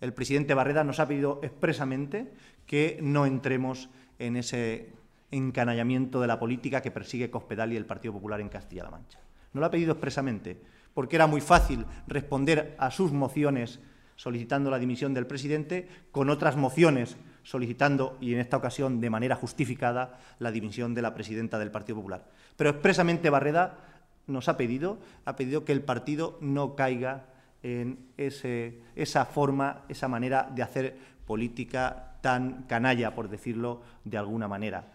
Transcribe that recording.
El presidente Barreda nos ha pedido expresamente que no entremos en ese encanallamiento de la política que persigue Cospedal y el Partido Popular en Castilla-La Mancha. Nos lo ha pedido expresamente porque era muy fácil responder a sus mociones solicitando la dimisión del presidente con otras mociones solicitando, y en esta ocasión de manera justificada, la dimisión de la presidenta del Partido Popular. Pero expresamente Barreda nos ha pedido que el partido no caiga en esa forma, esa manera de hacer política tan canalla, por decirlo de alguna manera.